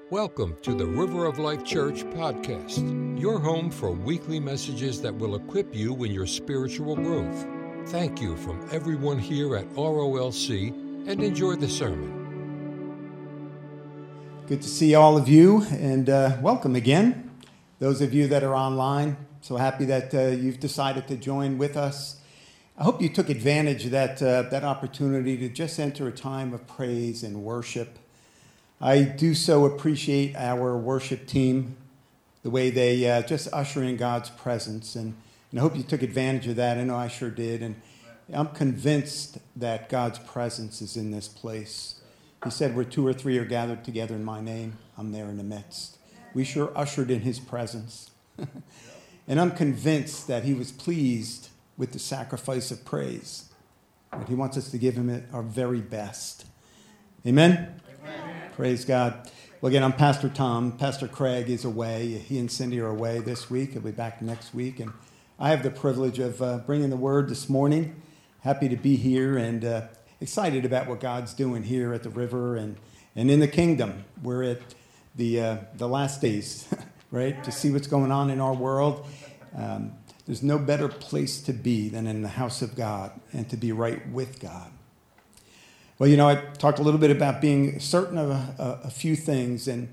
Welcome to the River of Life Church podcast, your home for weekly messages that will equip you in your spiritual growth. Thank you from everyone here at ROLC, and enjoy the sermon. Good to see all of you, and welcome again. Those of you that are online, so happy that you've decided to join with us. I hope you took advantage of that opportunity to just enter a time of praise and worship. I do so appreciate our worship team, the way they just usher in God's presence, and I hope you took advantage of that. I know I sure did, and I'm convinced that God's presence is in this place. He said, where two or three are gathered together in my name, I'm there in the midst. We sure ushered in his presence. And I'm convinced that he was pleased with the sacrifice of praise. But he wants us to give him our very best. Amen? Amen. Praise God. Well, again, I'm Pastor Tom. Pastor Craig is away. He and Cindy are away this week. He'll be back next week. And I have the privilege of bringing the word this morning. Happy to be here and excited about what God's doing here at the river and in the kingdom. We're at the last days, right, to see what's going on in our world. There's no better place to be than in the house of God and to be right with God. Well, you know, I talked a little bit about being certain of a few things, and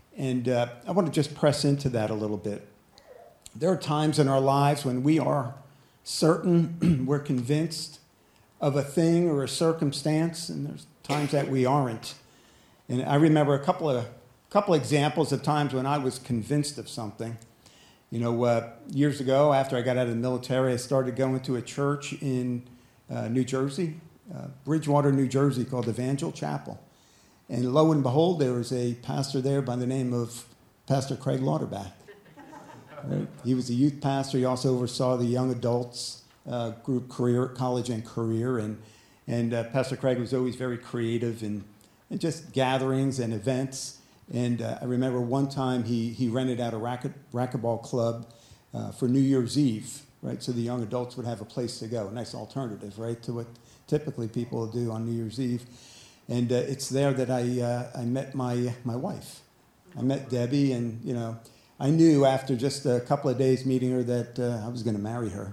I want to just press into that a little bit. There are times in our lives when we are certain, we're convinced of a thing or a circumstance, and there's times that we aren't. And I remember a couple examples of times when I was convinced of something. You know, years ago, after I got out of the military, I started going to a church in New Jersey, Bridgewater, New Jersey, called Evangel Chapel. And lo and behold, there was a pastor there by the name of Pastor Craig Lauterbach. Right? He was a youth pastor. He also oversaw the young adults group college and career. And Pastor Craig was always very creative in just gatherings and events. And I remember one time he rented out a racquetball club for New Year's Eve, right? So the young adults would have a place to go. A nice alternative, right, to what typically people do on New Year's Eve. And it's there that I met my wife. I met Debbie, and, you know, I knew after just a couple of days meeting her that I was going to marry her.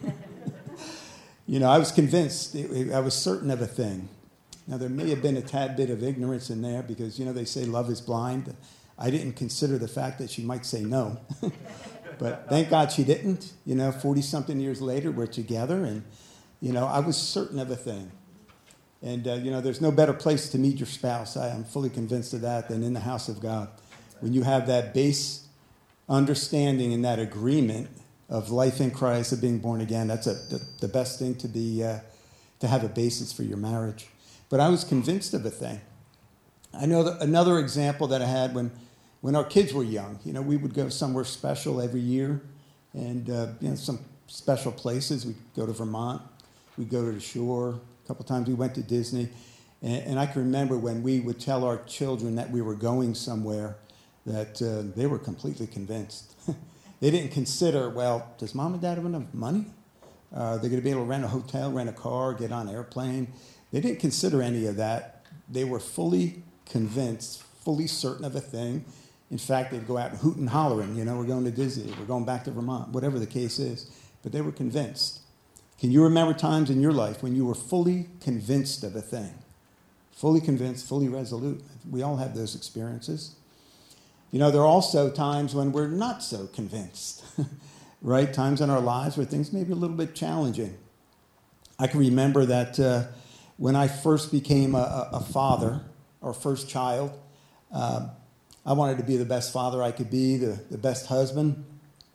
You know, I was convinced. I was certain of a thing. Now, there may have been a tad bit of ignorance in there because, you know, they say love is blind. I didn't consider the fact that she might say no. But thank God she didn't. You know, 40-something years later, we're together. And, you know, I was certain of a thing. And, you know, there's no better place to meet your spouse. I am fully convinced of that than in the house of God. When you have that base understanding and that agreement of life in Christ, of being born again, that's the best thing to be to have a basis for your marriage. But I was convinced of a thing. I know that another example that I had when our kids were young, you know, we would go somewhere special every year, and you know, some special places. We'd go to Vermont, we'd go to the shore. A couple times we went to Disney, and I can remember when we would tell our children that we were going somewhere, that they were completely convinced. They didn't consider, well, does mom and dad have enough money? They're going to be able to rent a hotel, rent a car, get on an airplane. They didn't consider any of that. They were fully convinced, fully certain of a thing. In fact, they'd go out and hoot and hollering, you know, we're going to Disney, we're going back to Vermont, whatever the case is. But they were convinced. Can you remember times in your life when you were fully convinced of a thing? Fully convinced, fully resolute. We all have those experiences. You know, there are also times when we're not so convinced, right? Times in our lives where things may be a little bit challenging. I can remember that when I first became a father, our first child, I wanted to be the best father I could be, the best husband.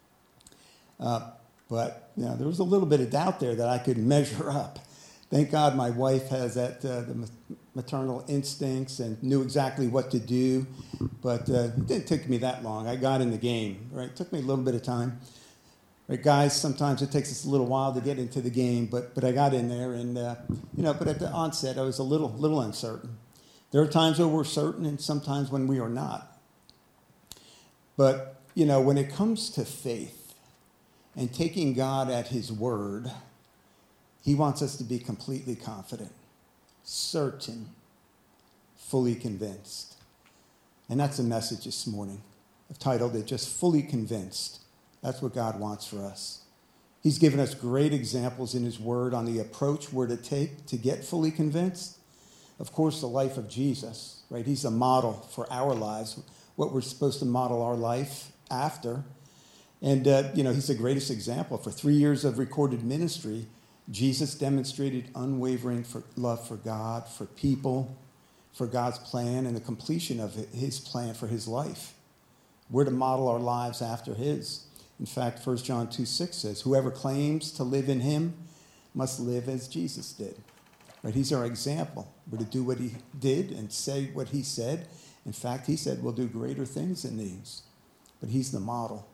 But, you know, there was a little bit of doubt there that I could measure up. Thank God my wife has that the maternal instincts and knew exactly what to do. But it didn't take me that long. I got in the game, right? It took me a little bit of time. Right, guys, sometimes it takes us a little while to get into the game, but I got in there, and you know. But at the onset, I was a little uncertain. There are times where we're certain, and sometimes when we are not. But you know, when it comes to faith and taking God at His word, He wants us to be completely confident, certain, fully convinced. And that's the message this morning. I've titled it just Fully Convinced. That's what God wants for us. He's given us great examples in his word on the approach we're to take to get fully convinced. Of course, the life of Jesus, right? He's a model for our lives, what we're supposed to model our life after. And, he's the greatest example. For 3 years of recorded ministry, Jesus demonstrated unwavering love for God, for people, for God's plan, and the completion of his plan for his life. We're to model our lives after his. In fact, 1 John 2:6 says, whoever claims to live in him must live as Jesus did. Right? He's our example. We're to do what he did and say what he said. In fact, he said we'll do greater things than these. But he's the model.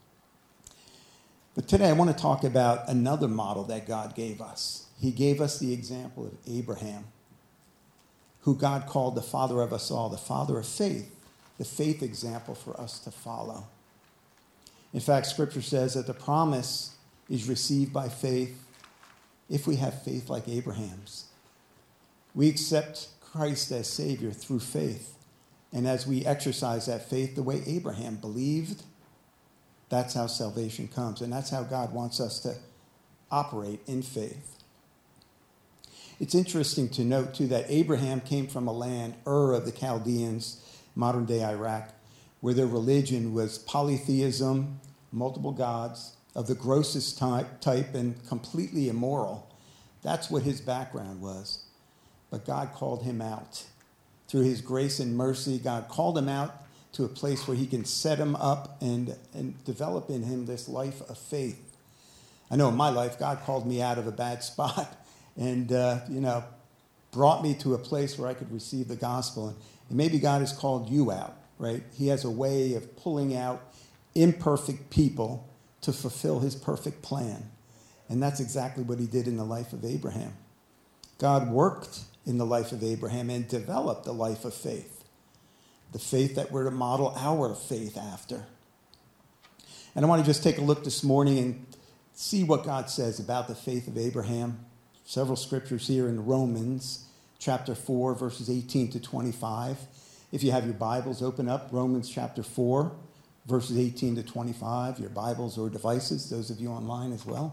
But today I want to talk about another model that God gave us. He gave us the example of Abraham, who God called the father of us all, the father of faith, the faith example for us to follow. In fact, Scripture says that the promise is received by faith if we have faith like Abraham's. We accept Christ as Savior through faith. And as we exercise that faith the way Abraham believed, that's how salvation comes. And that's how God wants us to operate in faith. It's interesting to note, too, that Abraham came from a land, Ur of the Chaldeans, modern-day Iraq, where their religion was polytheism, multiple gods, of the grossest type and completely immoral. That's what his background was. But God called him out. Through his grace and mercy, God called him out to a place where he can set him up and develop in him this life of faith. I know in my life, God called me out of a bad spot and, brought me to a place where I could receive the gospel. And maybe God has called you out, right? He has a way of pulling out imperfect people to fulfill his perfect plan. And that's exactly what he did in the life of Abraham. God worked in the life of Abraham and developed the life of faith, the faith that we're to model our faith after. And I want to just take a look this morning and see what God says about the faith of Abraham. Several scriptures here in Romans chapter 4, verses 18 to 25. If you have your Bibles, open up Romans chapter 4, verses 18 to 25, your Bibles or devices, those of you online as well.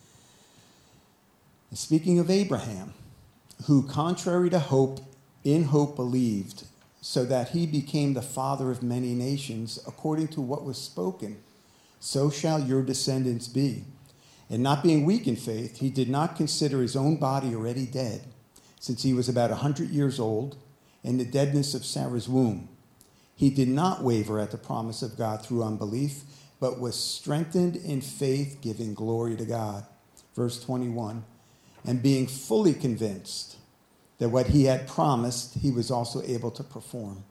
And speaking of Abraham, who contrary to hope, in hope believed, so that he became the father of many nations, according to what was spoken, so shall your descendants be. And not being weak in faith, he did not consider his own body already dead, since he was about 100 years old, and the deadness of Sarah's womb. He did not waver at the promise of God through unbelief, but was strengthened in faith, giving glory to God. Verse 21, and being fully convinced that what he had promised, he was also able to perform.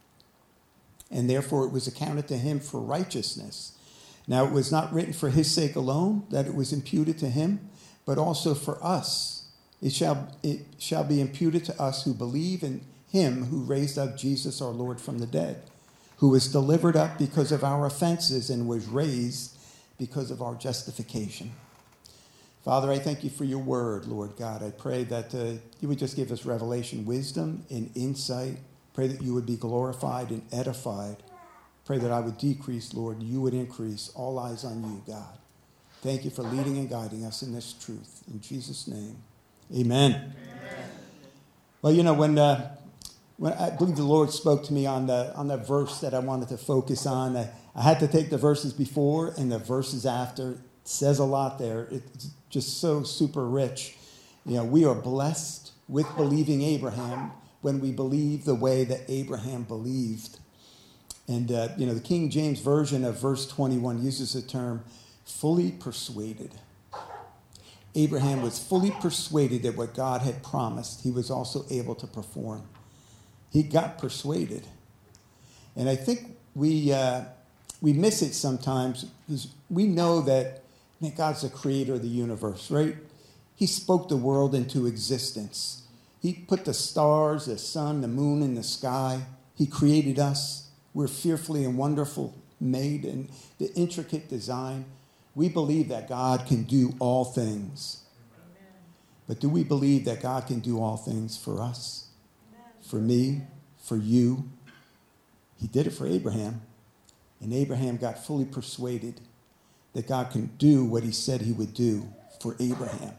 And therefore it was accounted to him for righteousness. Now it was not written for his sake alone that it was imputed to him, but also for us. It shall be imputed to us who believe in him who raised up Jesus our Lord from the dead, who was delivered up because of our offenses and was raised because of our justification. Father, I thank you for your word, Lord God. I pray that you would just give us revelation, wisdom, and insight. Pray that you would be glorified and edified. Pray that I would decrease, Lord, and you would increase. All eyes on you, God. Thank you for leading and guiding us in this truth. In Jesus' name, amen. Amen. Well, when I believe the Lord spoke to me on the verse that I wanted to focus on, I had to take the verses before and the verses after. It says a lot there. It's just so super rich. We are blessed with believing Abraham when we believe the way that Abraham believed. And, the King James Version of verse 21 uses the term fully persuaded. Abraham was fully persuaded that what God had promised, he was also able to perform. He got persuaded. And I think we miss it sometimes because we know that God's the creator of the universe, right? He spoke the world into existence. He put the stars, the sun, the moon in the sky. He created us. We're fearfully and wonderful made, and the intricate design. We believe that God can do all things. Amen. But do we believe that God can do all things for us? Amen. For me? For you? He did it for Abraham, and Abraham got fully persuaded that God can do what he said he would do for Abraham.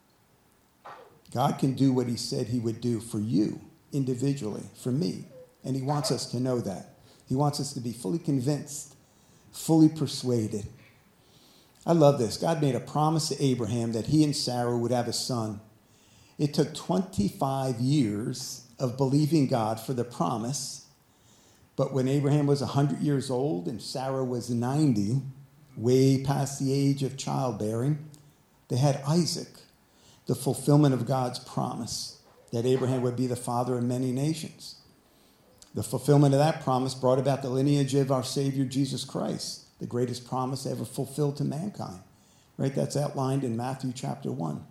God can do what he said he would do for you individually, for me, and he wants us to know that. He wants us to be fully convinced, fully persuaded. I love this. God made a promise to Abraham that he and Sarah would have a son. It took 25 years of believing God for the promise, but when Abraham was 100 years old and Sarah was 90, way past the age of childbearing, they had Isaac, the fulfillment of God's promise that Abraham would be the father of many nations. The fulfillment of that promise brought about the lineage of our Savior, Jesus Christ, the greatest promise ever fulfilled to mankind. Right? That's outlined in Matthew chapter 1.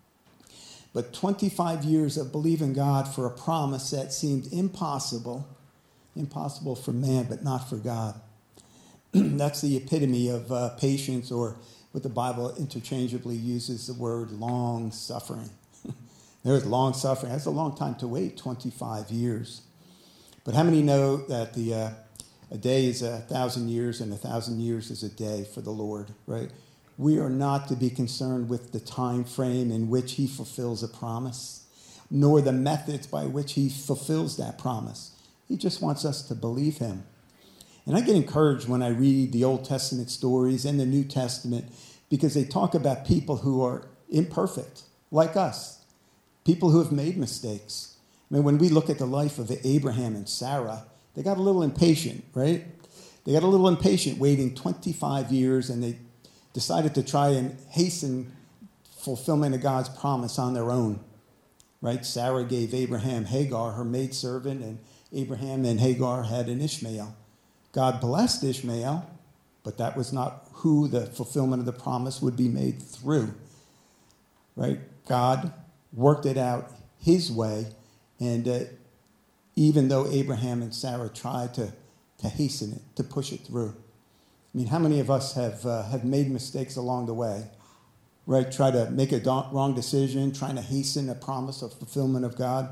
But 25 years of believing God for a promise that seemed impossible for man, but not for God. That's the epitome of patience, or what the Bible interchangeably uses the word long suffering. There's long suffering. That's a long time to wait, 25 years. But how many know that a day is 1,000 years and 1,000 years is a day for the Lord, right? We are not to be concerned with the time frame in which he fulfills a promise, nor the methods by which he fulfills that promise. He just wants us to believe him. And I get encouraged when I read the Old Testament stories and the New Testament, because they talk about people who are imperfect, like us, people who have made mistakes. I mean, when we look at the life of Abraham and Sarah, they got a little impatient, right? They got a little impatient waiting 25 years, and they decided to try and hasten fulfillment of God's promise on their own, right? Sarah gave Abraham Hagar, her maidservant, and Abraham and Hagar had an Ishmael. God blessed Ishmael, but that was not who the fulfillment of the promise would be made through, right? God worked it out his way, and even though Abraham and Sarah tried to hasten it, to push it through. I mean, how many of us have made mistakes along the way, right? Try to make a wrong decision, trying to hasten a promise of fulfillment of God.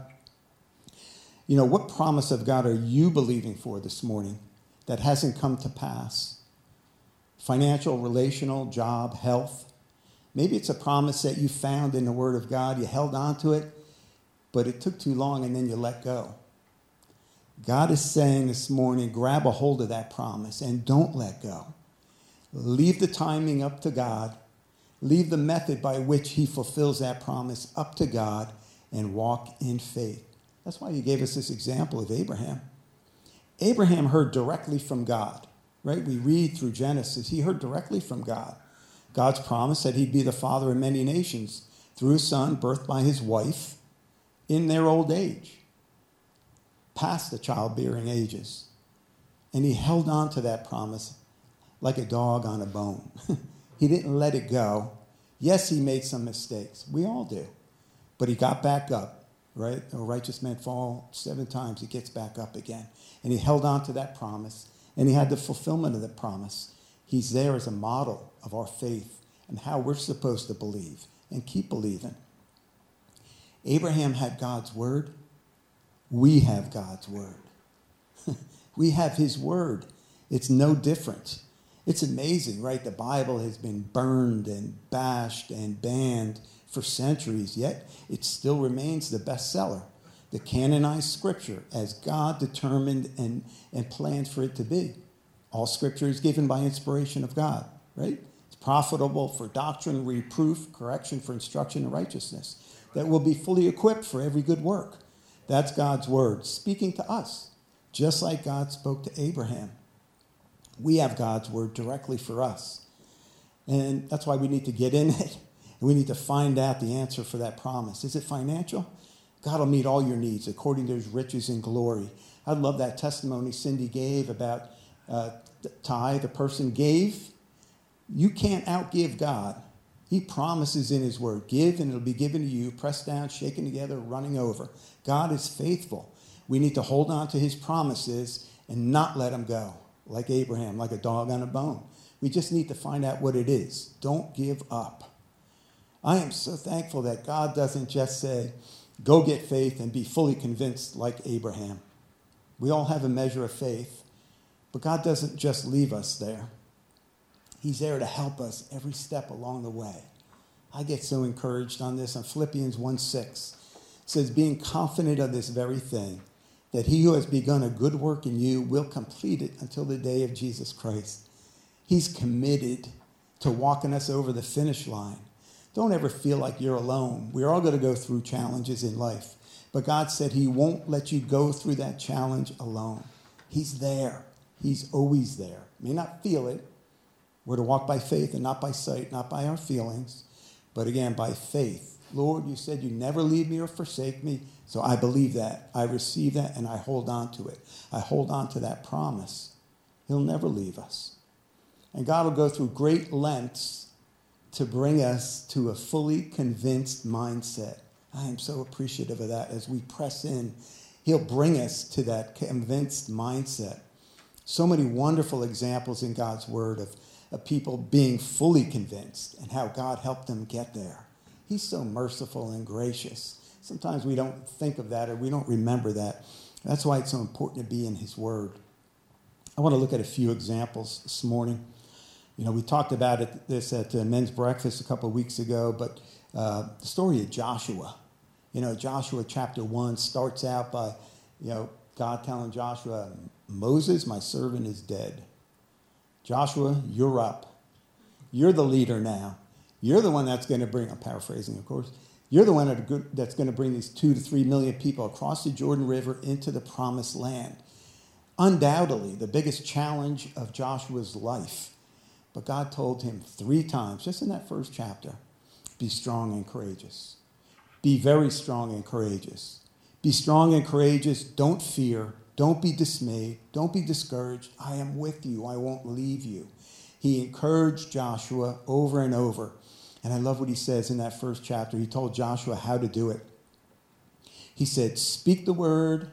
You know, what promise of God are you believing for this morning that hasn't come to pass? Financial, relational, job, health. Maybe it's a promise that you found in the Word of God. You held on to it, but it took too long and then you let go. God is saying this morning, grab a hold of that promise and don't let go. Leave the timing up to God. Leave the method by which he fulfills that promise up to God and walk in faith. That's why he gave us this example of Abraham. Abraham heard directly from God, right? We read through Genesis. He heard directly from God. God's promise that he'd be the father of many nations through a son birthed by his wife in their old age, past the childbearing ages. And he held on to that promise like a dog on a bone. He didn't let it go. Yes, he made some mistakes. We all do. But he got back up, right? A righteous man fall 7 times, he gets back up again. And he held on to that promise, and he had the fulfillment of the promise. He's there as a model of our faith and how we're supposed to believe and keep believing. Abraham had God's word. We have God's word. We have his word. It's no different. It's amazing, right? The Bible has been burned and bashed and banned for centuries, yet it still remains the bestseller, the canonized scripture as God determined and planned for it to be. All scripture is given by inspiration of God, right? It's profitable for doctrine, reproof, correction, for instruction in righteousness, that will be fully equipped for every good work. That's God's word speaking to us, just like God spoke to Abraham. We have God's word directly for us. And that's why we need to get in it. And we need to find out the answer for that promise. Is it financial? God will meet all your needs according to his riches and glory. I love that testimony Cindy gave about tithe. A person gave. You can't outgive God. He promises in his word, give and it'll be given to you, pressed down, shaken together, running over. God is faithful. We need to hold on to his promises and not let them go, like Abraham, like a dog on a bone. We just need to find out what it is. Don't give up. I am so thankful that God doesn't just say, go get faith and be fully convinced like Abraham. We all have a measure of faith, But God doesn't just leave us there. He's there to help us every step along the way. I get so encouraged on this. On Philippians 1:6, it says, being confident of this very thing, that he who has begun a good work in you will complete it until the day of Jesus Christ. He's committed to walking us over the finish line. Don't ever feel like you're alone. We're all going to go through challenges in life. But God said he won't let you go through that challenge alone. He's there. He's always there. You may not feel it. We're to walk by faith and not by sight, not by our feelings, but again, by faith. Lord, you said you never leave me or forsake me, so I believe that. I receive that, and I hold on to it. I hold on to that promise. He'll never leave us. And God will go through great lengths to bring us to a fully convinced mindset. I am so appreciative of that. As we press in, he'll bring us to that convinced mindset. So many wonderful examples in God's word of people being fully convinced and how God helped them get there. He's so merciful and gracious. Sometimes we don't think of that or we don't remember that. That's why it's so important to be in his word. I want to look at a few examples this morning. You know, we talked about this at men's breakfast a couple of weeks ago, but the story of Joshua. You know, Joshua chapter 1 starts out by, God telling Joshua, Moses, my servant, is dead. Joshua, you're up. You're the leader now. You're the one that's going to bring, I'm paraphrasing, of course. You're the one that's going to bring these 2 to 3 million people across the Jordan River into the promised land. Undoubtedly, the biggest challenge of Joshua's life. But God told him 3 times, just in that first chapter, be strong and courageous. Be very strong and courageous. Be strong and courageous. Don't fear. Don't be dismayed. Don't be discouraged. I am with you. I won't leave you. He encouraged Joshua over and over. And I love what he says in that first chapter. He told Joshua how to do it. He said, speak the word,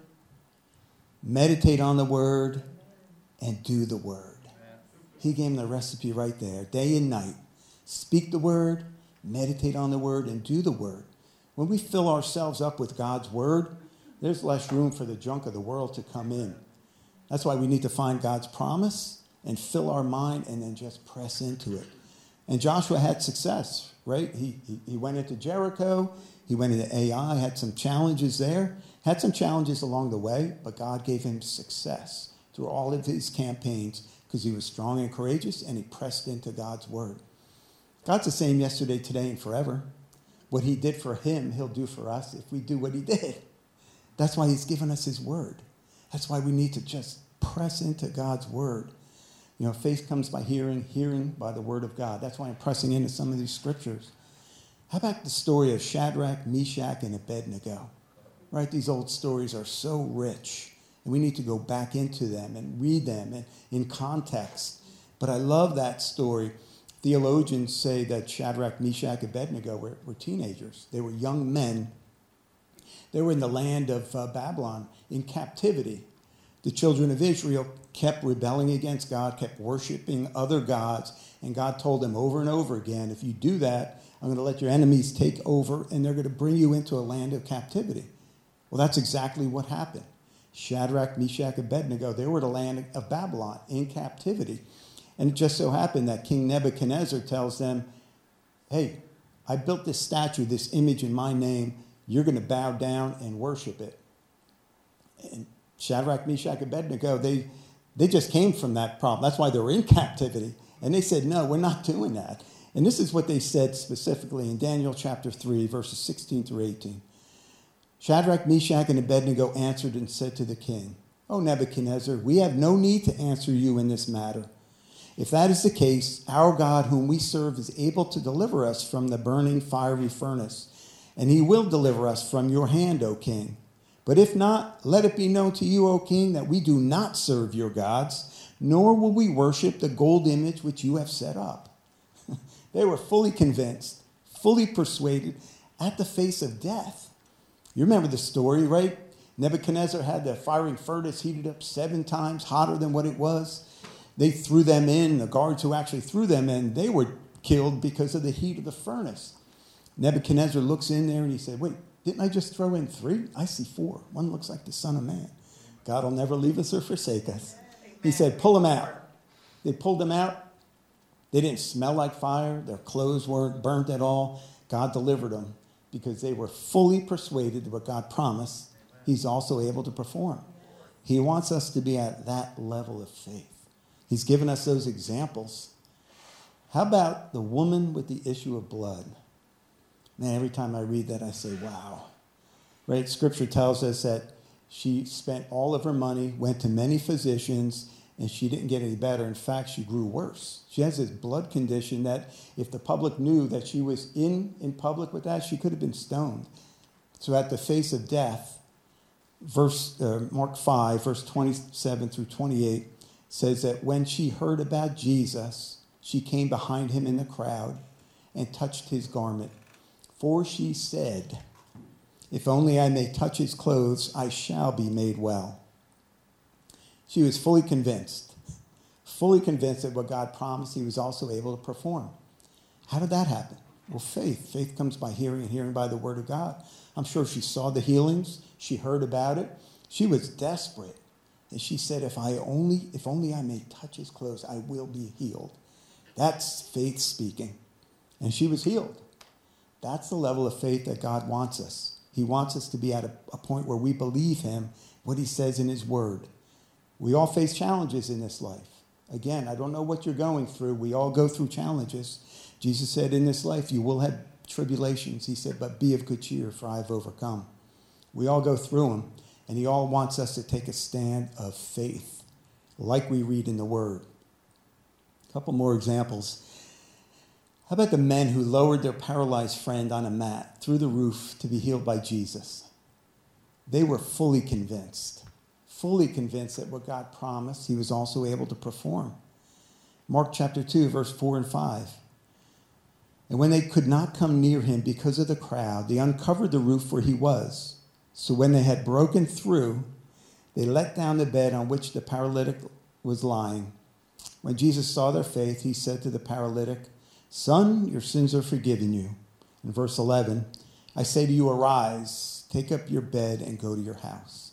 meditate on the word, and do the word. He gave him the recipe right there, day and night. Speak the word, meditate on the word, and do the word. When we fill ourselves up with God's word, there's less room for the junk of the world to come in. That's why we need to find God's promise and fill our mind and then just press into it. And Joshua had success, right? He went into Jericho. He went into Ai, had some challenges there, had some challenges along the way, but God gave him success through all of his campaigns because he was strong and courageous and he pressed into God's word. God's the same yesterday, today, and forever. What he did for him, he'll do for us if we do what he did. That's why he's given us his word. That's why we need to just press into God's word. You know, faith comes by hearing, hearing by the word of God. That's why I'm pressing into some of these scriptures. How about the story of Shadrach, Meshach, and Abednego? Right? These old stories are so rich. And we need to go back into them and read them in context. But I love that story. Theologians say that Shadrach, Meshach, and Abednego were teenagers. They were young men. They were in the land of Babylon in captivity. The children of Israel kept rebelling against God, kept worshiping other gods, and God told them over and over again, if you do that, I'm going to let your enemies take over, and they're going to bring you into a land of captivity. Well, that's exactly what happened. Shadrach, Meshach, and Abednego, they were the land of Babylon in captivity. And it just so happened that King Nebuchadnezzar tells them, hey, I built this statue, this image in my name. You're going to bow down and worship it. And Shadrach, Meshach, and Abednego, they just came from that problem. That's why they were in captivity. And they said, no, we're not doing that. And this is what they said specifically in Daniel chapter 3, verses 16 through 18. Shadrach, Meshach, and Abednego answered and said to the king, O Nebuchadnezzar, we have no need to answer you in this matter. If that is the case, our God whom we serve is able to deliver us from the burning fiery furnace, and he will deliver us from your hand, O king. But if not, let it be known to you, O king, that we do not serve your gods, nor will we worship the gold image which you have set up. They were fully convinced, fully persuaded, at the face of death. You remember the story, right? Nebuchadnezzar had the firing furnace heated up 7 times hotter than what it was. They threw them in. The guards who actually threw them in, they were killed because of the heat of the furnace. Nebuchadnezzar looks in there and he said, wait, didn't I just throw in 3? I see 4. One looks like the Son of Man. God will never leave us or forsake us. He said, pull them out. They pulled them out. They didn't smell like fire. Their clothes weren't burnt at all. God delivered them because they were fully persuaded that what God promised, he's also able to perform. He wants us to be at that level of faith. He's given us those examples. How about the woman with the issue of blood? Man, every time I read that, I say, wow. Right? Scripture tells us that she spent all of her money, went to many physicians, and she didn't get any better. In fact, she grew worse. She has this blood condition that if the public knew that she was in public with that, she could have been stoned. So at the face of death, Mark 5, verse 27 through 28, says that when she heard about Jesus, she came behind him in the crowd and touched his garment. For she said, if only I may touch his clothes, I shall be made well. She was fully convinced that what God promised, he was also able to perform. How did that happen? Well, faith. Faith comes by hearing, and hearing by the word of God. I'm sure she saw the healings. She heard about it. She was desperate. And she said, if only I may touch his clothes, I will be healed. That's faith speaking. And she was healed. That's the level of faith that God wants us. He wants us to be at a point where we believe him, what he says in his word. We all face challenges in this life. Again, I don't know what you're going through. We all go through challenges. Jesus said, in this life you will have tribulations. He said, but be of good cheer, for I have overcome. We all go through them, and he all wants us to take a stand of faith, like we read in the word. A couple more examples. How about the men who lowered their paralyzed friend on a mat through the roof to be healed by Jesus? They were fully convinced that what God promised, he was also able to perform. Mark chapter 2, verse 4 and 5. And when they could not come near him because of the crowd, they uncovered the roof where he was. So when they had broken through, they let down the bed on which the paralytic was lying. When Jesus saw their faith, he said to the paralytic, son, your sins are forgiven you. In verse 11, I say to you, arise, take up your bed and go to your house.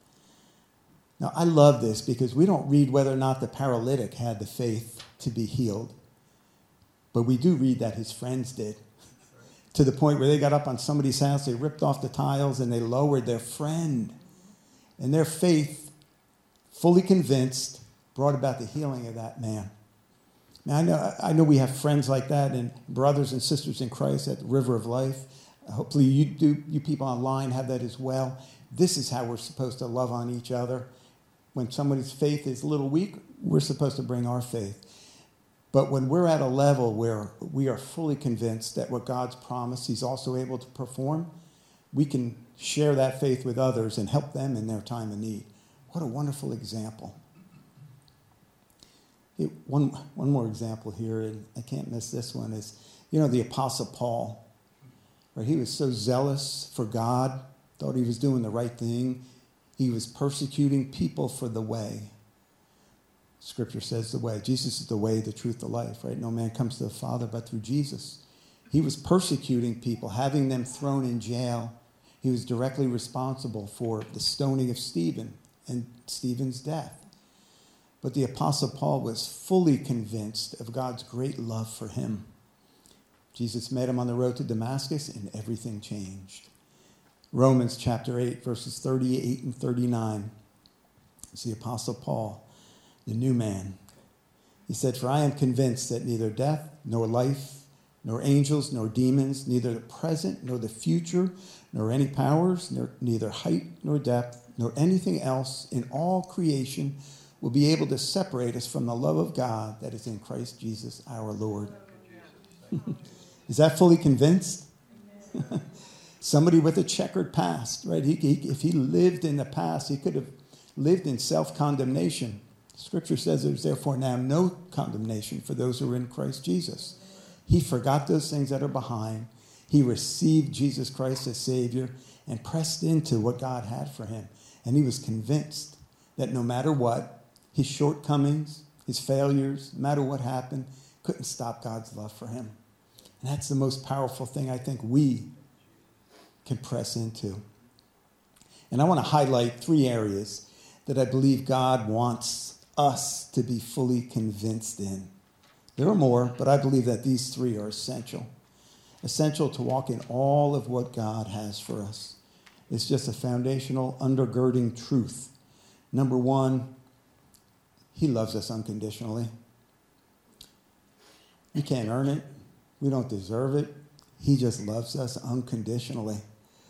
Now, I love this because we don't read whether or not the paralytic had the faith to be healed. But we do read that his friends did. To the point where they got up on somebody's house, they ripped off the tiles, and they lowered their friend. And their faith, fully convinced, brought about the healing of that man. Now, I know we have friends like that and brothers and sisters in Christ at the River of Life. Hopefully you people online have that as well. This is how we're supposed to love on each other. When somebody's faith is a little weak, we're supposed to bring our faith. But when we're at a level where we are fully convinced that what God's promised, he's also able to perform, we can share that faith with others and help them in their time of need. What a wonderful example. One more example here, and I can't miss this one, is, the Apostle Paul. Right? He was so zealous for God, thought he was doing the right thing. He was persecuting people for the way. Scripture says the way. Jesus is the way, the truth, the life, right? No man comes to the Father but through Jesus. He was persecuting people, having them thrown in jail. He was directly responsible for the stoning of Stephen and Stephen's death. But the Apostle Paul was fully convinced of God's great love for him. Jesus met him on the road to Damascus, and everything changed. Romans chapter 8, verses 38 and 39. It's the Apostle Paul, the new man. He said, for I am convinced that neither death, nor life, nor angels, nor demons, neither the present, nor the future, nor any powers, neither height, nor depth, nor anything else in all creation will be able to separate us from the love of God that is in Christ Jesus our Lord. Is that fully convinced? Somebody with a checkered past, right? If he lived in the past, he could have lived in self-condemnation. Scripture says there's therefore now no condemnation for those who are in Christ Jesus. He forgot those things that are behind. He received Jesus Christ as Savior and pressed into what God had for him. And he was convinced that no matter what, his shortcomings, his failures, no matter what happened, couldn't stop God's love for him. And that's the most powerful thing I think we can press into. And I want to highlight 3 areas that I believe God wants us to be fully convinced in. There are more, but I believe that these three are essential. Essential to walk in all of what God has for us. It's just a foundational undergirding truth. Number one, he loves us unconditionally. We can't earn it. We don't deserve it. He just loves us unconditionally.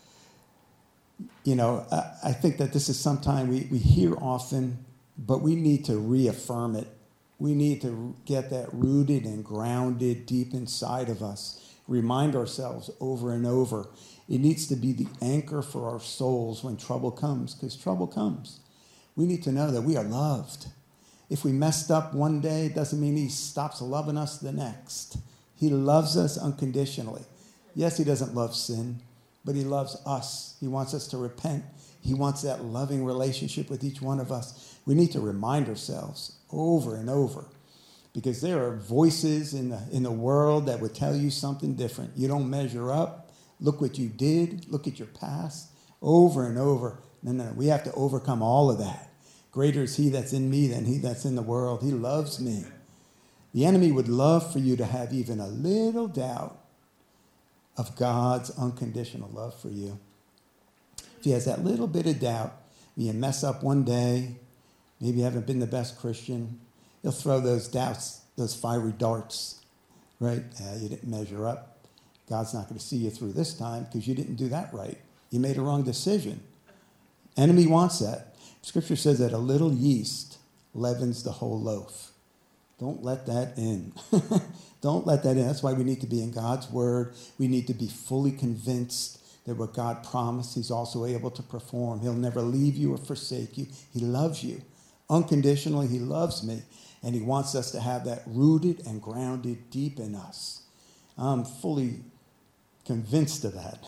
You know, I think that this is something we hear often, but we need to reaffirm it. We need to get that rooted and grounded deep inside of us. Remind ourselves over and over. It needs to be the anchor for our souls when trouble comes, because trouble comes. We need to know that we are loved. If we messed up one day, it doesn't mean he stops loving us the next. He loves us unconditionally. Yes, he doesn't love sin, but he loves us. He wants us to repent. He wants that loving relationship with each one of us. We need to remind ourselves over and over, because there are voices in the world that would tell you something different. You don't measure up. Look what you did. Look at your past. Over and over. No. We have to overcome all of that. Greater is he that's in me than he that's in the world. He loves me. The enemy would love for you to have even a little doubt of God's unconditional love for you. If he has that little bit of doubt, you mess up one day, maybe you haven't been the best Christian, he'll throw those doubts, those fiery darts, right? You didn't measure up. God's not going to see you through this time because you didn't do that right. You made a wrong decision. Enemy wants that. Scripture says that a little yeast leavens the whole loaf. Don't let that in. Don't let that in. That's why we need to be in God's word. We need to be fully convinced that what God promised, he's also able to perform. He'll never leave you or forsake you. He loves you. Unconditionally, he loves me. And he wants us to have that rooted and grounded deep in us. I'm fully convinced of that.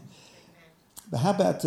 But how about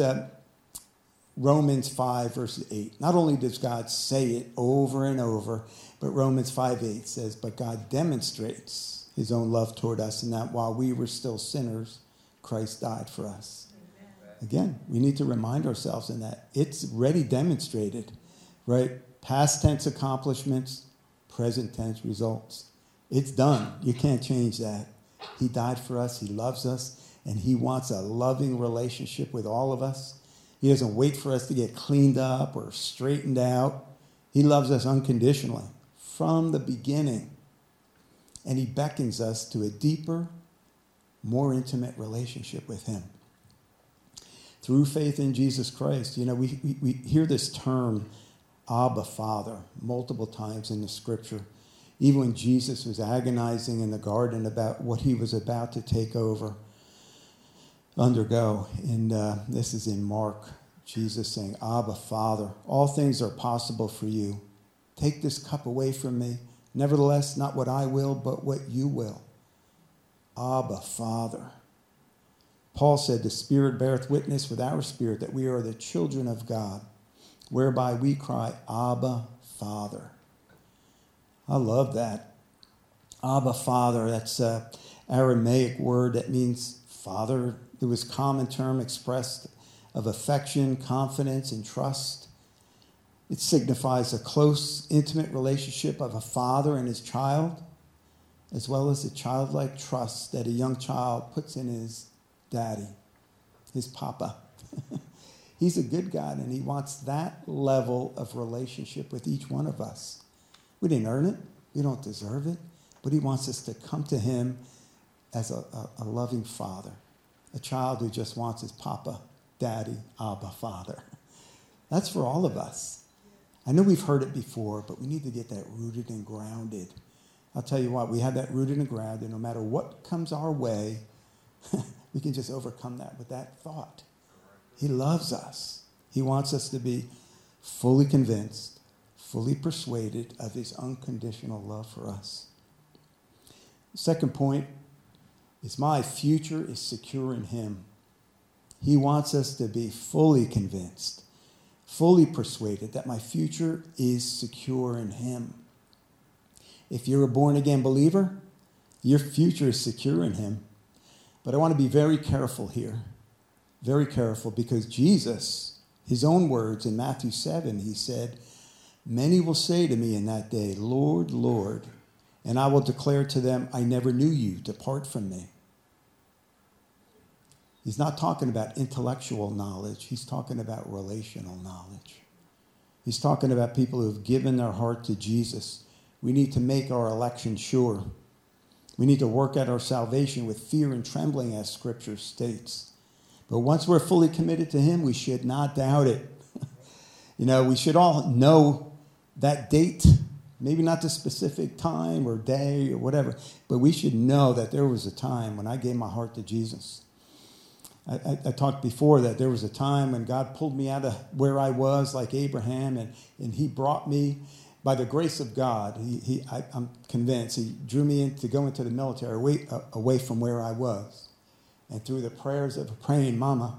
Romans 5, verse 8? Not only does God say it over and over, but Romans 5:8 says, but God demonstrates his own love toward us in that while we were still sinners, Christ died for us. Amen. Again, we need to remind ourselves in that. It's already demonstrated, right? Past tense accomplishments, present tense results. It's done. You can't change that. He died for us. He loves us. And he wants a loving relationship with all of us. He doesn't wait for us to get cleaned up or straightened out. He loves us unconditionally from the beginning. And he beckons us to a deeper, more intimate relationship with him. Through faith in Jesus Christ, you know, we hear this term, Abba, Father, multiple times in the scripture. Even when Jesus was agonizing in the garden about what he was about to undergo. And this is in Mark, Jesus saying, Abba, Father, all things are possible for you. Take this cup away from me. Nevertheless, not what I will, but what you will. Abba, Father. Paul said, the Spirit beareth witness with our spirit that we are the children of God, whereby we cry, Abba, Father. I love that. Abba, Father, that's an Aramaic word that means father. It was a common term expressed of affection, confidence, and trust. It signifies a close, intimate relationship of a father and his child, as well as a childlike trust that a young child puts in his daddy, his papa. He's a good God, and he wants that level of relationship with each one of us. We didn't earn it. We don't deserve it. But he wants us to come to him as a loving father, a child who just wants his papa, daddy, Abba, Father. That's for all of us. I know we've heard it before, but we need to get that rooted and grounded. I'll tell you what, we have that rooted and grounded. No matter what comes our way, we can just overcome that with that thought. He loves us. He wants us to be fully convinced, fully persuaded of his unconditional love for us. The second point is my future is secure in him. He wants us to be fully convinced, fully persuaded that my future is secure in him. If you're a born-again believer, your future is secure in him. But I want to be very careful here, very careful, because Jesus, his own words in Matthew 7, he said, Many will say to me in that day, Lord, Lord, and I will declare to them, I never knew you. Depart from me. He's not talking about intellectual knowledge. He's talking about relational knowledge. He's talking about people who have given their heart to Jesus. We need to make our election sure. We need to work out our salvation with fear and trembling, as Scripture states. But once we're fully committed to him, we should not doubt it. We should all know that date, maybe not the specific time or day or whatever, but we should know that there was a time when I gave my heart to Jesus. I talked before that there was a time when God pulled me out of where I was, like Abraham, and he brought me, by the grace of God, I'm convinced, he drew me in to go into the military away from where I was. And through the prayers of a praying mama,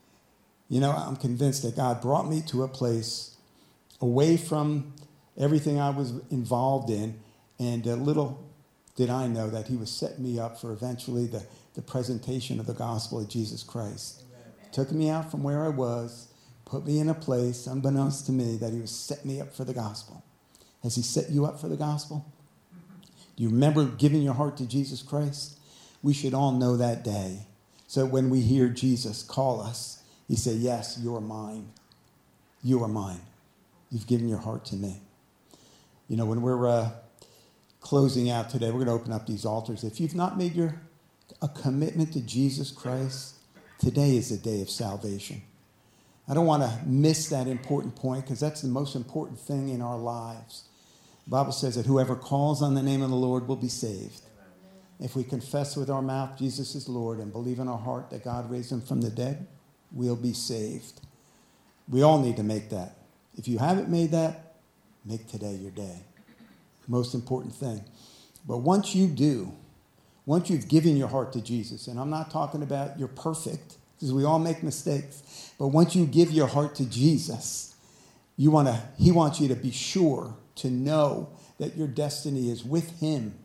I'm convinced that God brought me to a place away from everything I was involved in, and little did I know that he was setting me up for eventually the presentation of the gospel of Jesus Christ. Amen. Took me out from where I was, put me in a place, unbeknownst to me, that he was setting me up for the gospel. Has he set you up for the gospel? Do you remember giving your heart to Jesus Christ? We should all know that day. So when we hear Jesus call us, he said, yes, you are mine. You are mine. You've given your heart to me. When we're closing out today, we're going to open up these altars. If you've not made a commitment to Jesus Christ, today is the day of salvation. I don't want to miss that important point, because that's the most important thing in our lives. The Bible says that whoever calls on the name of the Lord will be saved. If we confess with our mouth Jesus is Lord and believe in our heart that God raised him from the dead, we'll be saved. We all need to make that. If you haven't made that, make today your day. Most important thing. But once you do, once you've given your heart to Jesus, and I'm not talking about you're perfect, because we all make mistakes, but once you give your heart to Jesus, he wants you to be sure to know that your destiny is with him.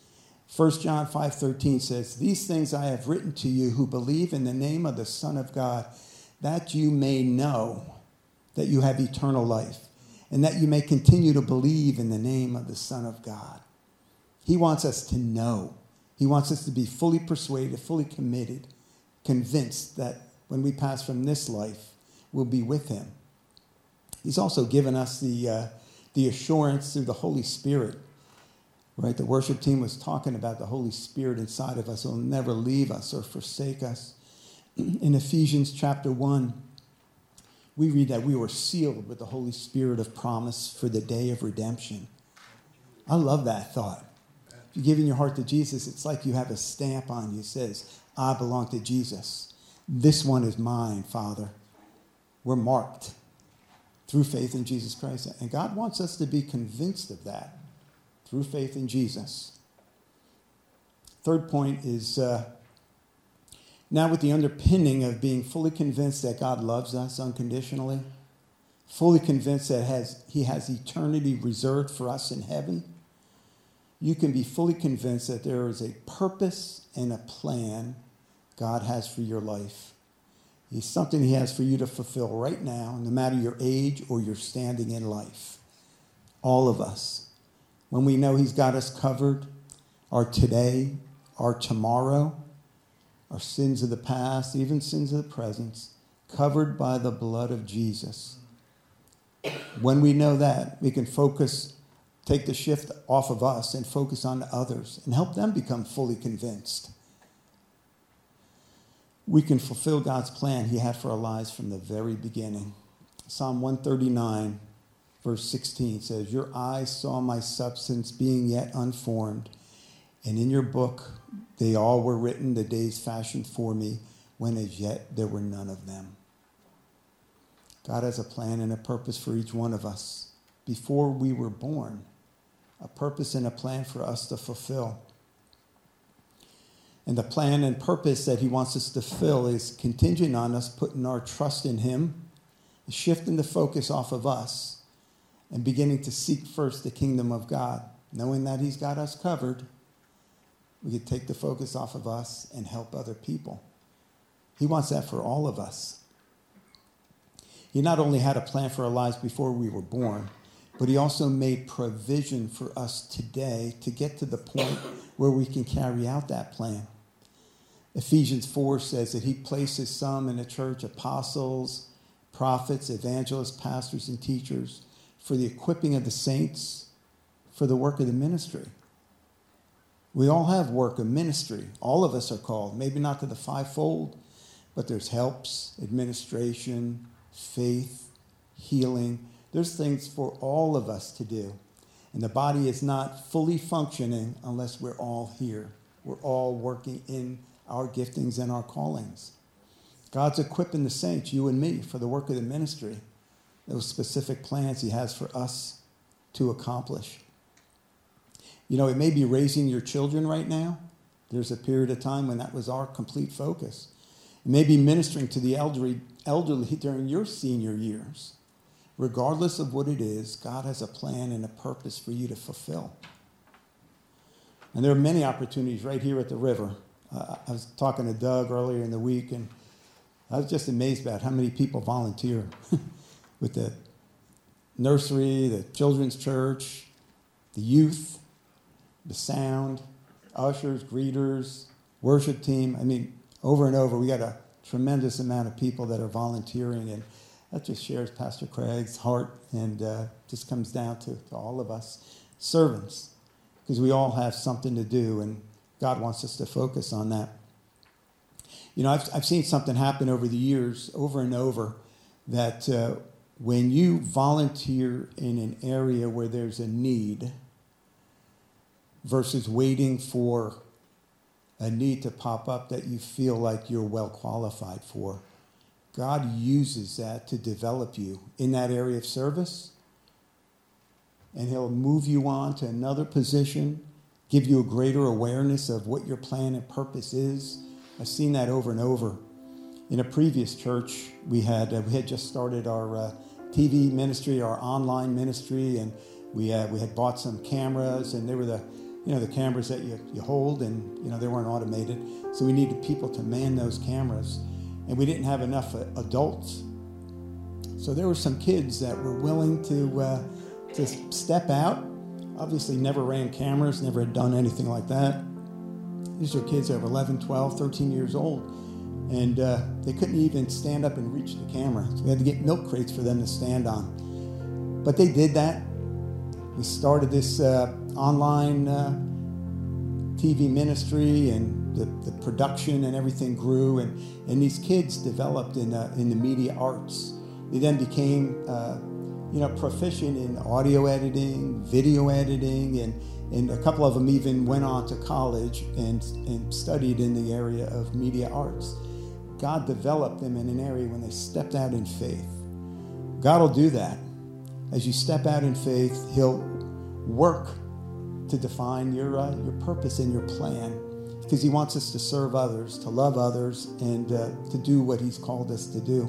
1 John 5:13 says, these things I have written to you who believe in the name of the Son of God, that you may know that you have eternal life, and that you may continue to believe in the name of the Son of God. He wants us to know. He wants us to be fully persuaded, fully committed, convinced that when we pass from this life, we'll be with him. He's also given us the assurance through the Holy Spirit. Right? The worship team was talking about the Holy Spirit inside of us. He'll never leave us or forsake us. In Ephesians chapter 1, we read that we were sealed with the Holy Spirit of promise for the day of redemption. I love that thought. If you're giving your heart to Jesus, it's like you have a stamp on you that says, I belong to Jesus. This one is mine, Father. We're marked through faith in Jesus Christ. And God wants us to be convinced of that through faith in Jesus. Third point is now with the underpinning of being fully convinced that God loves us unconditionally, fully convinced that he has eternity reserved for us in heaven, you can be fully convinced that there is a purpose and a plan God has for your life. It's something he has for you to fulfill right now, no matter your age or your standing in life. All of us. When we know he's got us covered, our today, our tomorrow, our sins of the past, even sins of the present, covered by the blood of Jesus. When we know that, we can take the shift off of us and focus on others and help them become fully convinced. We can fulfill God's plan he had for our lives from the very beginning. Psalm 139, verse 16 says, your eyes saw my substance being yet unformed, and in your book they all were written, the days fashioned for me, when as yet there were none of them. God has a plan and a purpose for each one of us before we were born, a purpose and a plan for us to fulfill. And the plan and purpose that he wants us to fill is contingent on us putting our trust in him, shifting the focus off of us, and beginning to seek first the kingdom of God. Knowing that he's got us covered, we could take the focus off of us and help other people. He wants that for all of us. He not only had a plan for our lives before we were born, but he also made provision for us today to get to the point where we can carry out that plan. Ephesians 4 says that he places some in the church, apostles, prophets, evangelists, pastors, and teachers, for the equipping of the saints, for the work of the ministry. We all have work of ministry. All of us are called, maybe not to the fivefold, but there's helps, administration, faith, healing. There's things for all of us to do. And the body is not fully functioning unless we're all here. We're all working in our giftings and our callings. God's equipping the saints, you and me, for the work of the ministry. Those specific plans he has for us to accomplish. You know, it may be raising your children right now. There's a period of time when that was our complete focus. It may be ministering to the elderly during your senior years. Regardless of what it is, God has a plan and a purpose for you to fulfill. And there are many opportunities right here at the river. I was talking to Doug earlier in the week, and I was just amazed about how many people volunteer with the nursery, the children's church, the youth, the sound, ushers, greeters, worship team. I mean, over and over, we got a tremendous amount of people that are volunteering, and that just shares Pastor Craig's heart, and just comes down to all of us servants, because we all have something to do, and God wants us to focus on that. You know, I've seen something happen over the years, over and over, that when you volunteer in an area where there's a need versus waiting for a need to pop up that you feel like you're well qualified for, God uses that to develop you in that area of service, and he'll move you on to another position, give you a greater awareness of what your plan and purpose is. I've seen that over and over. In a previous church, we had just started our TV ministry, our online ministry, and we had bought some cameras, and they were the cameras that you hold, and they weren't automated, so we needed people to man those cameras, and we didn't have enough adults. So there were some kids that were willing to step out. Obviously never ran cameras, never had done anything like that. These are kids that were 11, 12, 13 years old, and they couldn't even stand up and reach the camera. So we had to get milk crates for them to stand on. But they did that. We started this online TV ministry, and the production and everything grew, and these kids developed in the media arts. They then became proficient in audio editing, video editing, and a couple of them even went on to college and studied in the area of media arts. God developed them in an area when they stepped out in faith. God will do that. As you step out in faith, he'll work to define your purpose and your plan, because he wants us to serve others, to love others, and to do what he's called us to do.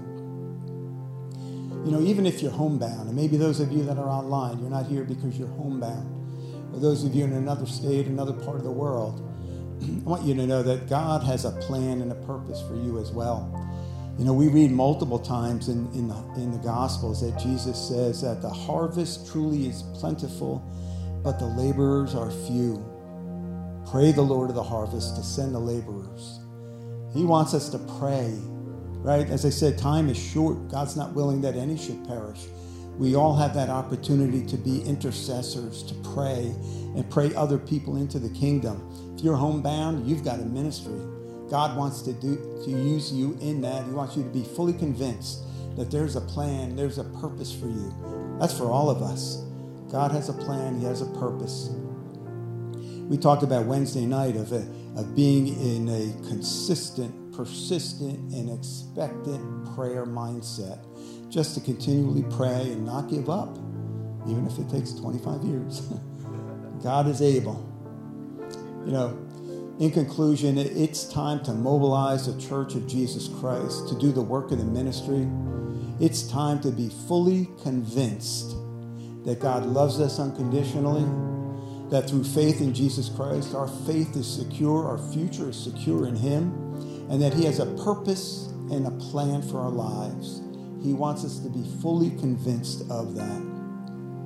Even if you're homebound, and maybe those of you that are online, you're not here because you're homebound, or those of you in another state, another part of the world, I want you to know that God has a plan and a purpose for you as well. We read multiple times in the Gospels that Jesus says that the harvest truly is plentiful, but the laborers are few. Pray the Lord of the harvest to send the laborers. He wants us to pray, right? As I said, time is short. God's not willing that any should perish. We all have that opportunity to be intercessors, to pray, and pray other people into the kingdom. If you're homebound, you've got a ministry. God wants to use you in that. He wants you to be fully convinced that there's a plan, there's a purpose for you. That's for all of us. God has a plan, he has a purpose. We talked about Wednesday night of being in a consistent, persistent, and expectant prayer mindset, just to continually pray and not give up, even if it takes 25 years. God is able. In conclusion, it's time to mobilize the Church of Jesus Christ to do the work of the ministry. It's time to be fully convinced that God loves us unconditionally, that through faith in Jesus Christ, our faith is secure, our future is secure in him, and that he has a purpose and a plan for our lives. He wants us to be fully convinced of that.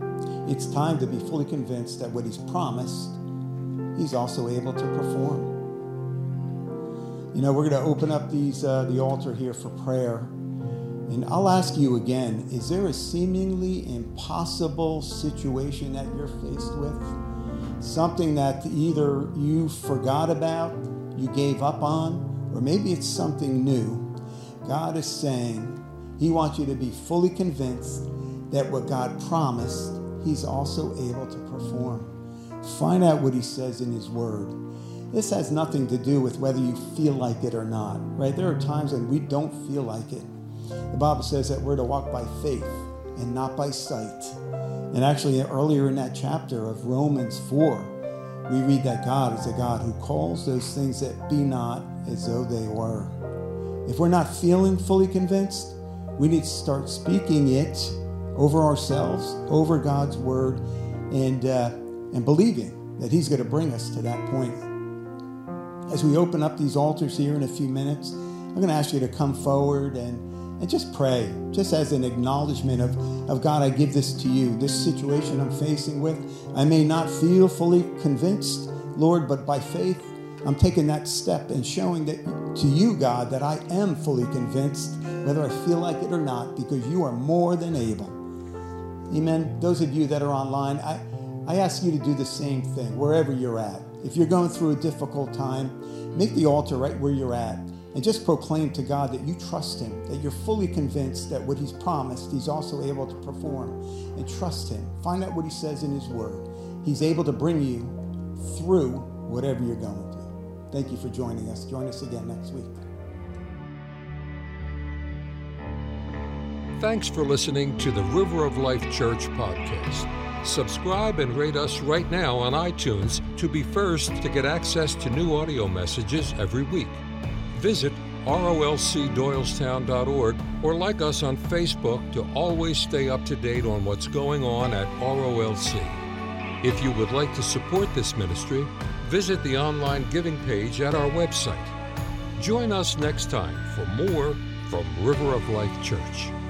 It's time to be fully convinced that what he's promised, he's also able to perform. You know, we're going to open up the altar here for prayer. And I'll ask you again, is there a seemingly impossible situation that you're faced with? Something that either you forgot about, you gave up on, or maybe it's something new. God is saying he wants you to be fully convinced that what God promised, he's also able to perform. Find out what he says in his word. This has nothing to do with whether you feel like it or not, right? There are times when we don't feel like it. The Bible says that we're to walk by faith and not by sight. And actually, earlier in that chapter of Romans 4, we read that God is a God who calls those things that be not as though they were. If we're not feeling fully convinced, we need to start speaking it over ourselves, over God's word, and believing that he's going to bring us to that point. As we open up these altars here in a few minutes, I'm going to ask you to come forward and just pray, just as an acknowledgement of God, I give this to you, this situation I'm facing with. I may not feel fully convinced, Lord, but by faith, I'm taking that step and showing that to you, God, that I am fully convinced, whether I feel like it or not, because you are more than able. Amen. Those of you that are online, I ask you to do the same thing wherever you're at. If you're going through a difficult time, make the altar right where you're at and just proclaim to God that you trust him, that you're fully convinced that what he's promised, he's also able to perform. And trust him. Find out what he says in his word. He's able to bring you through whatever you're going through. Thank you for joining us. Join us again next week. Thanks for listening to the River of Life Church podcast. Subscribe and rate us right now on iTunes to be first to get access to new audio messages every week. Visit rolcdoylestown.org or like us on Facebook to always stay up to date on what's going on at ROLC. If you would like to support this ministry, visit the online giving page at our website. Join us next time for more from River of Life Church.